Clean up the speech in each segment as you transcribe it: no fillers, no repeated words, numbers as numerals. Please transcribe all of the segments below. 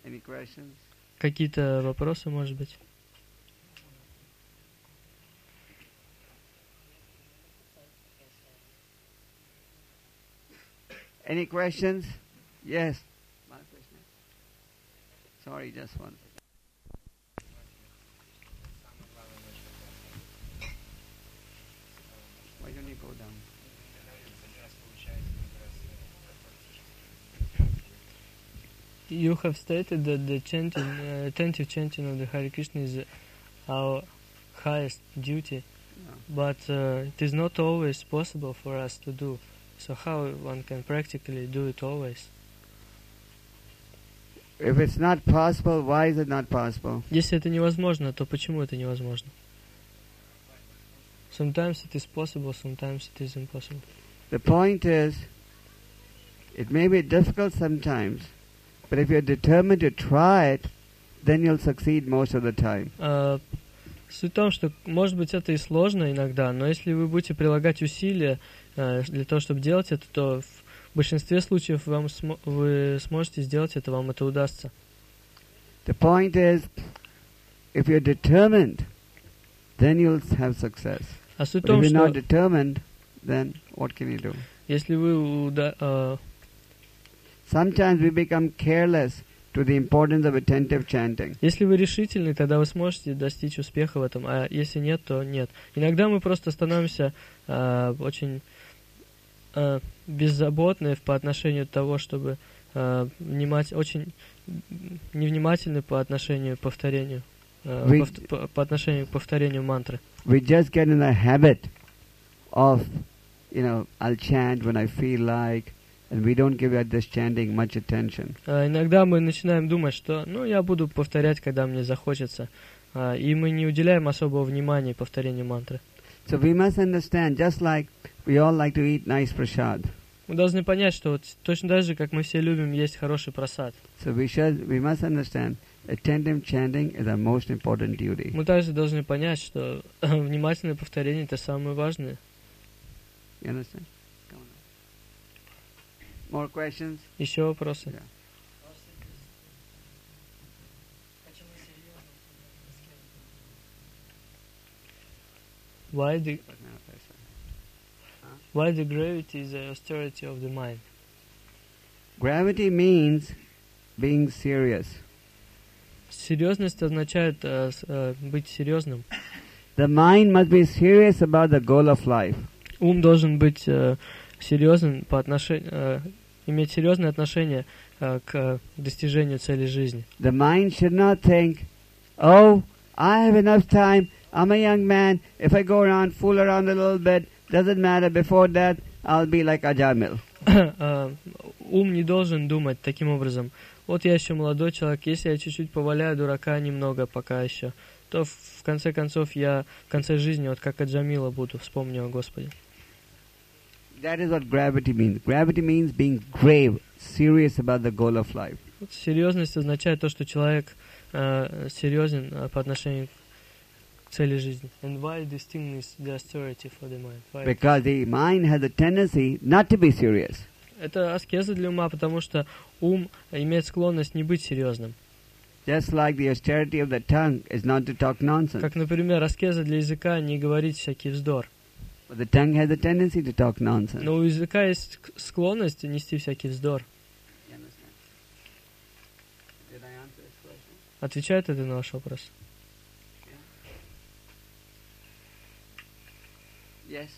Any questions? Какие-то вопросы, может быть? Any questions? Yes. Sorry, just one. Why don't you go down? You have stated that the chanting, attentive chanting of the Hare Krishna is our highest duty, but it is not always possible for us to do. So how one can practically do it always? If it's not possible, why is it not possible? Если это невозможно, то почему это невозможно? Sometimes it is possible, sometimes it is impossible. The point is, it may be difficult sometimes, but if you're determined to try it, then you'll succeed most of the time. Суть в том, что, может быть, это и сложно иногда, но если вы будете прилагать усилия для того, чтобы делать это, то в большинстве случаев вы сможете сделать это, вам это удастся. The point is, if you're determined, then you'll have success. А суть в But том, if you're not что determined, then what can you do? если вы Sometimes we become careless to the importance of attentive chanting. Если вы решительны, тогда вы сможете достичь успеха в этом, а если нет, то нет. Иногда мы просто становимся очень беззаботны по отношению к того, чтобы очень невнимательны по отношению к повторению, по отношению к повторению мантры. We just get in a habit of, I'll chant when I feel like, and we don't give this chanting much attention. Иногда мы начинаем думать, что, я буду повторять, когда мне захочется, и мы не уделяем особого внимания повторению мантры. So we must understand, just like we all like to eat nice prasad. Мы должны понять, что вот точно так же, как мы все любим есть хороший прасад. So we must understand, attentive chanting is our most important duty. Мы также должны понять, что внимательное повторение это самое важное. You understand? More questions? Еще вопросы? Yeah. Why the gravity is the austerity of the mind? Gravity means being serious. Серьезность означает быть серьезным. The mind must be serious about the goal of life. Ум должен быть серьезным по отношению, иметь серьезное отношение к достижению цели жизни. The mind should not think, oh, I have enough time, I'm a young man, if I go around, fool around a little bit, doesn't matter, before that, I'll be like Ajamil. Ум не должен думать таким образом. Вот я еще молодой человек, если я чуть-чуть поваляю дурака немного пока еще, то в конце концов я в конце жизни вот как Аджамила буду, вспомню о Господе. That is what gravity means. Gravity means being grave, serious about the goal of life. Серьезность означает то, что человек серьезен по отношению к цели жизни. And why distinguish the austerity for the mind? Why? Because the mind has a tendency not to be serious. Это аскеза для ума, потому что ум имеет склонность не быть серьезным. Just like the austerity of the tongue is not to talk nonsense. Как, например, аскеза для языка не говорить всякий вздор. But the tongue has a tendency to talk nonsense. Но у языка есть склонность нести всякий вздор. Отвечает это на ваш вопрос? Yes.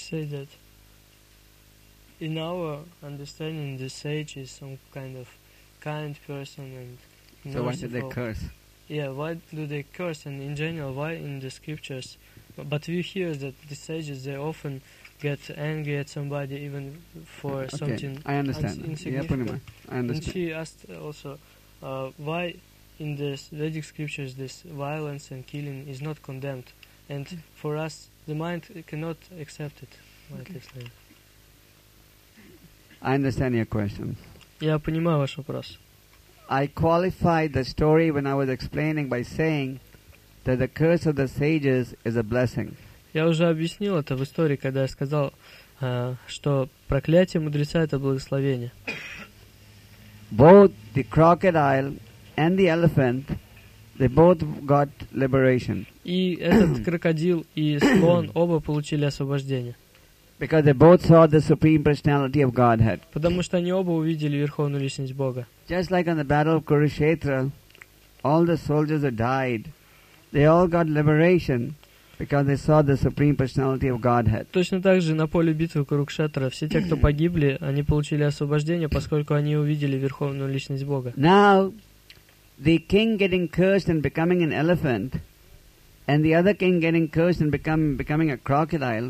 say that in our understanding, the sage is some kind of kind person and So why did they merciful. curse? Yeah, why do they curse? And in general, why in the scriptures? But we hear that the sages, they often get angry at somebody even for Okay, something I understand. insignificant. I And understand. she asked also, why in the Vedic scriptures this violence and killing is not condemned, and for us the mind cannot accept it. Like it's like. I understand your question. Я понимаю ваш вопрос. I qualified the story when I was explaining by saying that the curse of the sages is a blessing. Я уже объяснил это в истории, когда я сказал, что проклятие мудреца — это благословение. Both the crocodile and the elephant, they both got liberation И этот крокодил и слон оба получили освобождение. because they both saw the supreme personality of Godhead. Потому что они оба увидели Верховную Личность Бога. Just like on the battle of Kurukshetra, all the soldiers who died, they all got liberation because they saw the supreme personality of Godhead. Точно так же на поле битвы Курукшетра все те, кто погибли, они получили освобождение, поскольку они увидели Верховную Личность Бога. Now, the king getting cursed and becoming an elephant, and the other king getting cursed and becoming a crocodile,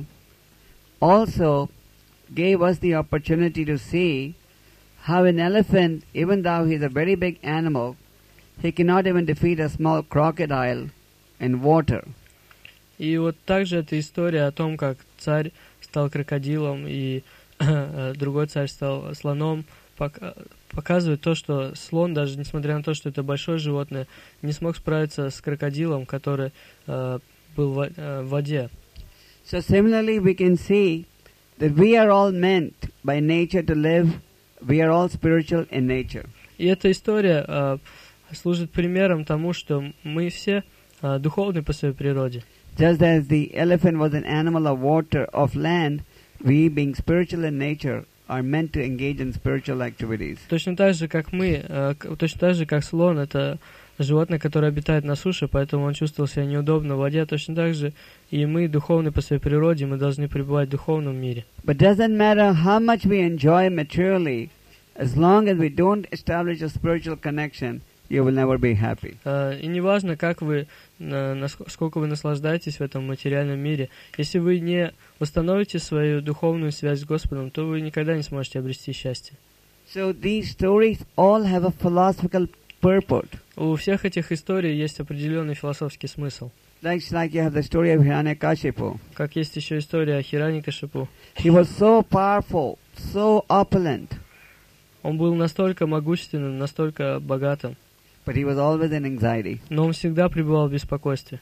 also gave us the opportunity to see how an elephant, even though he's a very big animal, he cannot even defeat a small crocodile in water. И вот также эта история о том, как царь стал крокодилом и другой царь стал слоном, показывает то, что слон, даже несмотря на то, что это большое животное, не смог справиться с крокодилом, который был в воде. So similarly, we can see that we are all meant by nature to live. We are all spiritual in nature. И эта история служит примером тому, что мы все духовны по своей природе. Just as the elephant was an animal of water, of land, we, being spiritual in nature, are meant to engage in spiritual activities. Точно так же, как точно так же, как слон, это животное, которое обитает на суше, поэтому он чувствовал себя неудобно в воде, точно так же и мы, духовны по своей природе, мы должны пребывать в духовном мире. But doesn't matter how much we enjoy materially, as long as we don't establish a spiritual connection, you will never be happy. И не важно, как вы, сколько вы наслаждаетесь в этом материальном мире, если вы не установите свою духовную связь с Господом, то вы никогда не сможете обрести счастье. So these stories all have a philosophical purport. У всех этих историй есть определенный философский смысл. Like you have the story of Hiranyakashipu. Как есть еще история о Хираньякашипу. He was so powerful, so opulent, Он был настолько могущественным, настолько богатым, but he was always in anxiety. но он всегда пребывал в беспокойстве.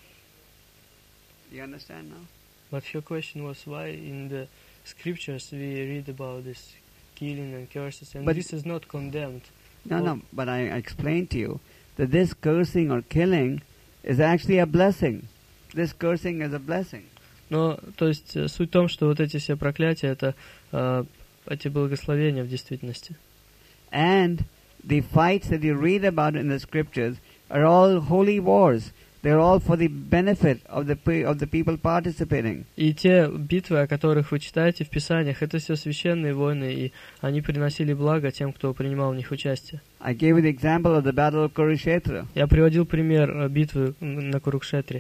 You understand now? But your question was why in the scriptures we read about this killing and curses, and But- this is not condemned. No, but I explained to you that this cursing or killing is actually a blessing. This cursing is a blessing. Но, то есть, суть в том, что вот эти все проклятия, это эти благословения в действительности. And the fights that you read about in the scriptures are all holy wars. They're all for the benefit of the people participating. И те битвы, о которых вы читаете в Писаниях, это все священные войны, и они приносили благо тем, кто принимал в них участие. I gave you the example of the battle of Kurukshetra. Я приводил пример битвы на Курукшетре.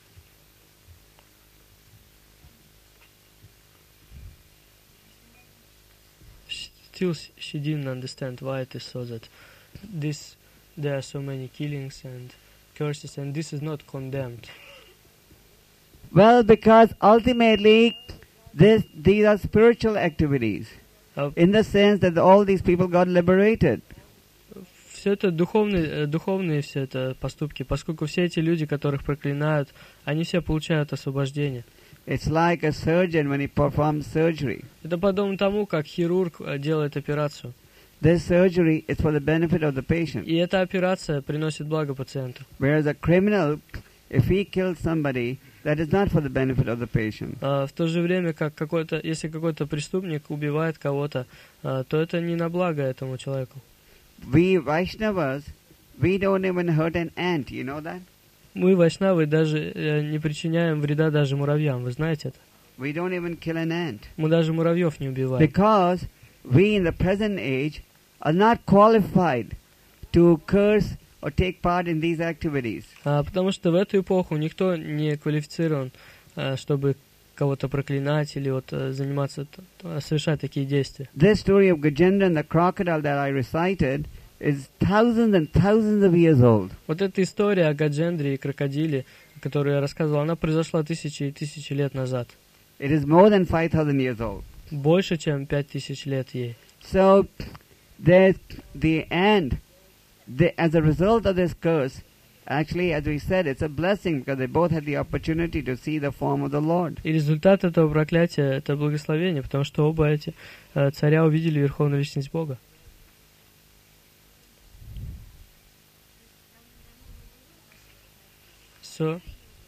Still, she didn't understand why it is so that there are so many killings and curses, and this is not condemned. Well, because ultimately these are spiritual activities, in the sense that all these people got liberated. Все это духовные все это поступки, поскольку все эти люди, которых проклинают, они все получают освобождение. It's like a surgeon when he performs surgery. Это подобно тому, как хирург делает операцию. This surgery is for the benefit of the patient. И эта операция приносит благо пациенту. Whereas a criminal, if he kills somebody, that is not for the benefit of the patient. В то же время, как если какой-то преступник убивает кого-то, то это не на благо этому человеку. We Vaishnavas, we don't even hurt an ant, you know that? Мы, вайшнавы, даже не причиняем вреда даже муравьям, вы знаете это? We don't even kill an ant. Мы даже муравьев не убиваем. Because we in the present age are not qualified to curse or take part in these activities. Потому что в эту эпоху никто не квалифицирован, чтобы кого-то проклинать или вот заниматься, совершать такие действия. This story of Gajendra and the crocodile that I recited is thousands and thousands of years old. Вот эта история о Гаджендре и крокодиле, которую я рассказывал, она произошла тысячи и тысячи лет назад. It is more than 5,000 years old. Больше, чем 5000 лет ей. So, there's the end. As a result of this curse, actually, as we said, it's a blessing because they both had the opportunity to see the form of the Lord. И результат этого проклятия — это благословение, потому что оба эти царя увидели верховную личность Бога. So,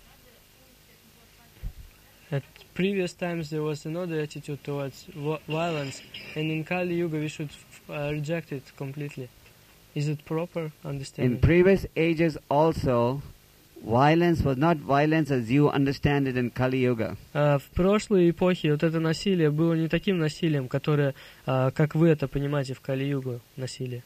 at previous times there was another attitude towards violence, and in Kali Yuga we should reject it completely. Is it proper understanding? In previous ages also, violence was not violence as you understand it in Kali Yuga. В прошлой эпохе вот это насилие было не таким насилием, которое, как вы это понимаете в Кали-югу, насилие.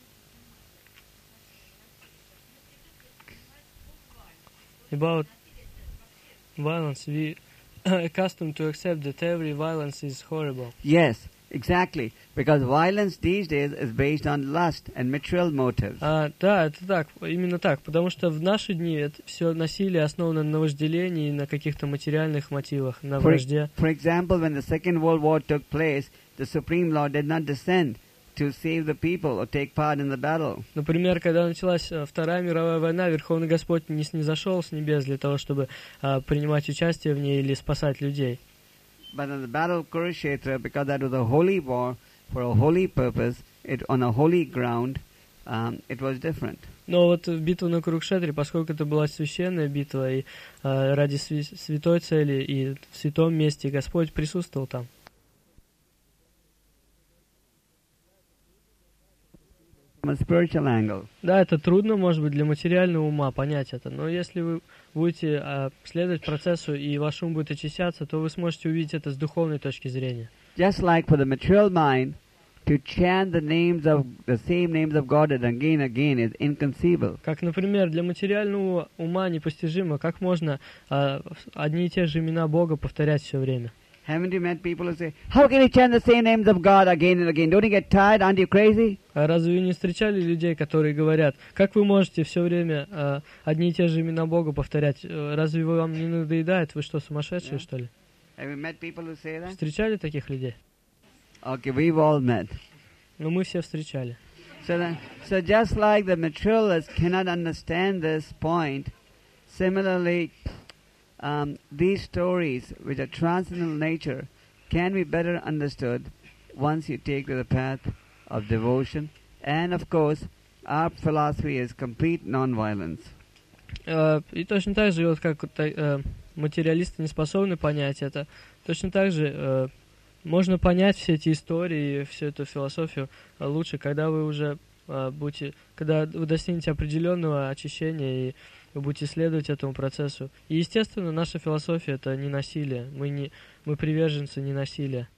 About violence, we are accustomed to accept that every violence is horrible. Yes, exactly. Because violence these days is based on lust and material motives. Да, это так, именно так, потому что в наши дни это все насилие основано на вожделении, на каких-то материальных мотивах, на вражде. For example, when the Second World War took place, the Supreme Lord did not descend to save the people or take part in the battle. Например, когда началась Вторая мировая война, Верховный Господь не снизошел с небес для того, чтобы принимать участие в ней или спасать людей. But in the battle of Kurukshetra, because that was a holy war for a holy purpose, on a holy ground, it was different. Но вот в битву на Курукшетре, поскольку это была священная битва, и ради святой цели, и в святом месте Господь присутствовал там. From a spiritual angle. Да, это трудно, может быть, для материального ума понять это, но если вы будете следовать процессу, и ваш ум будет очищаться, то вы сможете увидеть это с духовной точки зрения. Just like for the material mind, to chant the same names of God again and again is inconceivable. Как, например, для материального ума непостижимо, как можно одни и те же имена Бога повторять все время. Haven't you met people who say, how can you chant the same names of God again and again? Don't you get tired? Aren't you crazy? Разве вы не встречали людей, которые говорят, как вы можете все время одни и те же имена Бога повторять? Разве вам не надоедает? Вы что, сумасшедшие, что ли? Have you met people who say that? Встречали таких людей? Okay, we've all met. Ну, мы все встречали. So just like the materialists cannot understand this point, similarly, these stories, which are transcendental nature, can be better understood once you take to the path of devotion. And of course, our philosophy is complete non-violence. И точно так же, вот как материалисты не способны понять это, точно так же можно понять все эти истории, всю эту философию лучше, когда вы уже когда вы достигнете определенного очищения и вы будете следовать этому процессу. И, естественно, наша философия — это не насилие. Мы приверженцы ненасилия.